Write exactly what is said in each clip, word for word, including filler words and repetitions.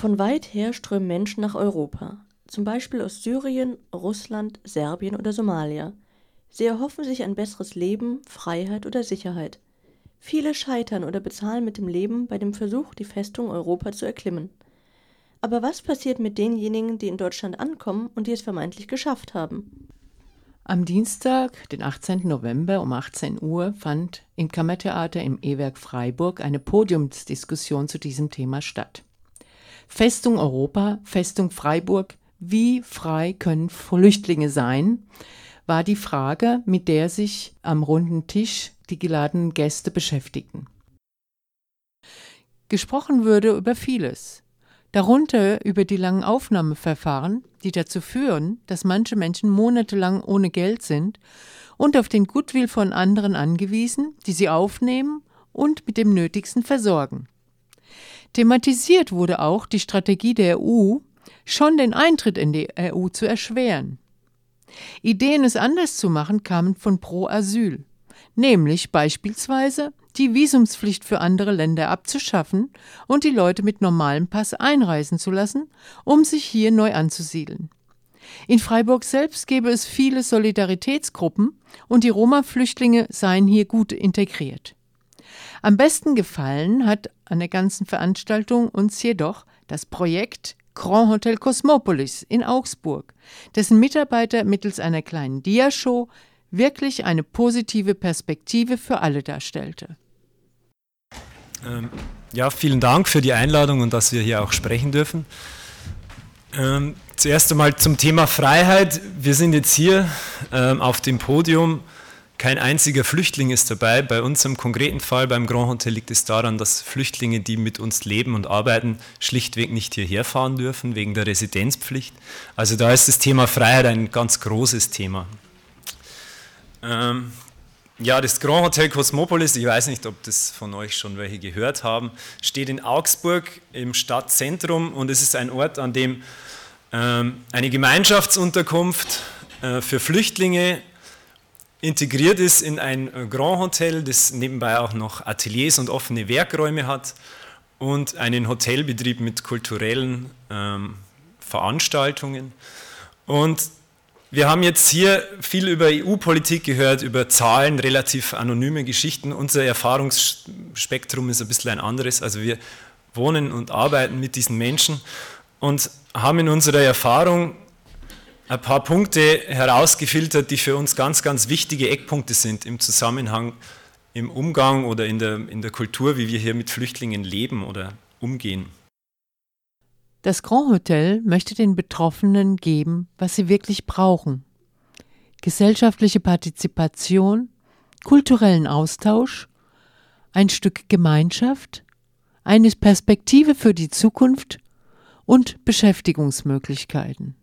Von weit her strömen Menschen nach Europa, zum Beispiel aus Syrien, Russland, Serbien oder Somalia. Sie erhoffen sich ein besseres Leben, Freiheit oder Sicherheit. Viele scheitern oder bezahlen mit dem Leben bei dem Versuch, die Festung Europa zu erklimmen. Aber was passiert mit denjenigen, die in Deutschland ankommen und die es vermeintlich geschafft haben? Am Dienstag, den achtzehnten November um achtzehn Uhr, fand im Kammertheater im E-Werk Freiburg eine Podiumsdiskussion zu diesem Thema statt. Festung Europa, Festung Freiburg, wie frei können Flüchtlinge sein, war die Frage, mit der sich am runden Tisch die geladenen Gäste beschäftigten. Gesprochen wurde über vieles, darunter über die langen Aufnahmeverfahren, die dazu führen, dass manche Menschen monatelang ohne Geld sind und auf den Goodwill von anderen angewiesen, die sie aufnehmen und mit dem Nötigsten versorgen. Thematisiert wurde auch die Strategie der E U, schon den Eintritt in die E U zu erschweren. Ideen, es anders zu machen, kamen von Pro Asyl, nämlich beispielsweise die Visumspflicht für andere Länder abzuschaffen und die Leute mit normalem Pass einreisen zu lassen, um sich hier neu anzusiedeln. In Freiburg selbst gäbe es viele Solidaritätsgruppen und die Roma-Flüchtlinge seien hier gut integriert. Am besten gefallen hat an der ganzen Veranstaltung uns jedoch das Projekt Grand Hotel Cosmopolis in Augsburg, dessen Mitarbeiter mittels einer kleinen Diashow wirklich eine positive Perspektive für alle darstellte. Ähm, ja, vielen Dank für die Einladung und dass wir hier auch sprechen dürfen. Ähm, zuerst einmal zum Thema Freiheit. Wir sind jetzt hier ähm, auf dem Podium. Kein einziger Flüchtling ist dabei. Bei uns im konkreten Fall beim Grand Hotel liegt es daran, dass Flüchtlinge, die mit uns leben und arbeiten, schlichtweg nicht hierher fahren dürfen, wegen der Residenzpflicht. Also da ist das Thema Freiheit ein ganz großes Thema. Ähm, ja, das Grand Hotel Cosmopolis, ich weiß nicht, ob das von euch schon welche gehört haben, steht in Augsburg im Stadtzentrum und es ist ein Ort, an dem ähm, eine Gemeinschaftsunterkunft äh, für Flüchtlinge integriert ist in ein Grand Hotel, das nebenbei auch noch Ateliers und offene Werkräume hat und einen Hotelbetrieb mit kulturellen ähm, Veranstaltungen. Und wir haben jetzt hier viel über E U-Politik gehört, über Zahlen, relativ anonyme Geschichten. Unser Erfahrungsspektrum ist ein bisschen ein anderes. Also wir wohnen und arbeiten mit diesen Menschen und haben in unserer Erfahrung ein paar Punkte herausgefiltert, die für uns ganz, ganz wichtige Eckpunkte sind im Zusammenhang, im Umgang oder in der, in der Kultur, wie wir hier mit Flüchtlingen leben oder umgehen. Das Grand Hotel möchte den Betroffenen geben, was sie wirklich brauchen. Gesellschaftliche Partizipation, kulturellen Austausch, ein Stück Gemeinschaft, eine Perspektive für die Zukunft und Beschäftigungsmöglichkeiten.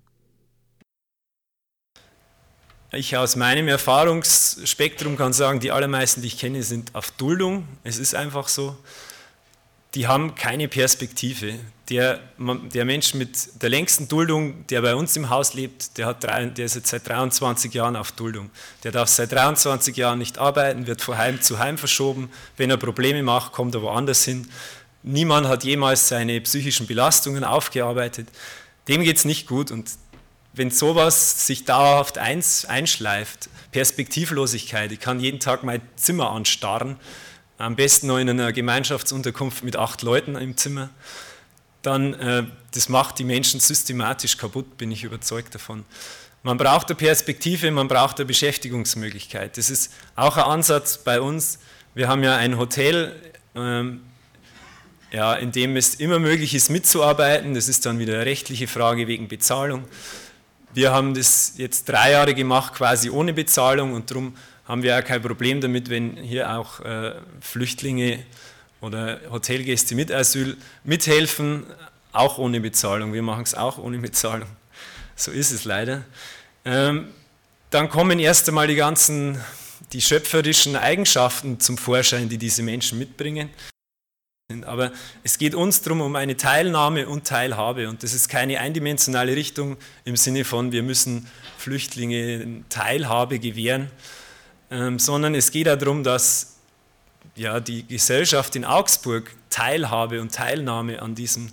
Ich aus meinem Erfahrungsspektrum kann sagen, die allermeisten, die ich kenne, sind auf Duldung. Es ist einfach so. Die haben keine Perspektive. Der, der Mensch mit der längsten Duldung, der bei uns im Haus lebt, der, hat drei, der ist jetzt seit dreiundzwanzig Jahren auf Duldung. Der darf seit dreiundzwanzig Jahren nicht arbeiten, wird von Heim zu Heim verschoben. Wenn er Probleme macht, kommt er woanders hin. Niemand hat jemals seine psychischen Belastungen aufgearbeitet. Dem geht es nicht gut. Und wenn sowas sich dauerhaft einschleift, Perspektivlosigkeit, ich kann jeden Tag mein Zimmer anstarren, am besten noch in einer Gemeinschaftsunterkunft mit acht Leuten im Zimmer, dann äh, das macht die Menschen systematisch kaputt, bin ich überzeugt davon. Man braucht eine Perspektive, man braucht eine Beschäftigungsmöglichkeit. Das ist auch ein Ansatz bei uns. Wir haben ja ein Hotel, ähm, ja, in dem es immer möglich ist mitzuarbeiten. Das ist dann wieder eine rechtliche Frage wegen Bezahlung. Wir haben das jetzt drei Jahre gemacht, quasi ohne Bezahlung und darum haben wir auch kein Problem damit, wenn hier auch äh, Flüchtlinge oder Hotelgäste mit Asyl mithelfen, auch ohne Bezahlung. Wir machen es auch ohne Bezahlung. So ist es leider. Ähm, dann kommen erst einmal die ganzen, die schöpferischen Eigenschaften zum Vorschein, die diese Menschen mitbringen. Aber es geht uns darum, um eine Teilnahme und Teilhabe und das ist keine eindimensionale Richtung im Sinne von, wir müssen Flüchtlinge Teilhabe gewähren, ähm, sondern es geht auch darum, dass ja, die Gesellschaft in Augsburg Teilhabe und Teilnahme an diesem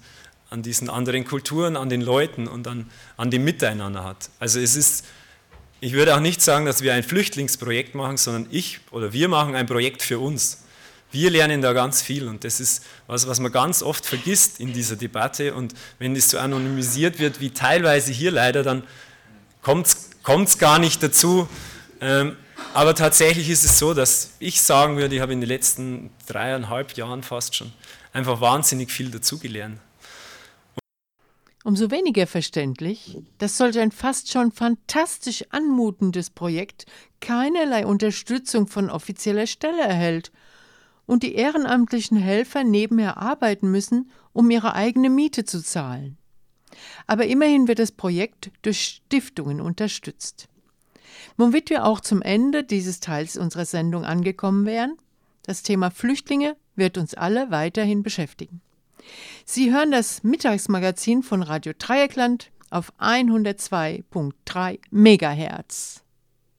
an diesen anderen Kulturen, an den Leuten und an, an dem Miteinander hat. Also es ist, ich würde auch nicht sagen, dass wir ein Flüchtlingsprojekt machen, sondern ich oder wir machen ein Projekt für uns. Wir lernen da ganz viel und das ist was, was man ganz oft vergisst in dieser Debatte, und wenn das so anonymisiert wird, wie teilweise hier leider, dann kommt es gar nicht dazu. Ähm, aber tatsächlich ist es so, dass ich sagen würde, ich habe in den letzten dreieinhalb Jahren fast schon einfach wahnsinnig viel dazugelernt. Umso weniger verständlich, dass solch ein fast schon fantastisch anmutendes Projekt keinerlei Unterstützung von offizieller Stelle erhält und die ehrenamtlichen Helfer nebenher arbeiten müssen, um ihre eigene Miete zu zahlen. Aber immerhin wird das Projekt durch Stiftungen unterstützt. Womit wir auch zum Ende dieses Teils unserer Sendung angekommen wären, das Thema Flüchtlinge wird uns alle weiterhin beschäftigen. Sie hören das Mittagsmagazin von Radio Dreieckland auf hundertzwei Komma drei Megahertz.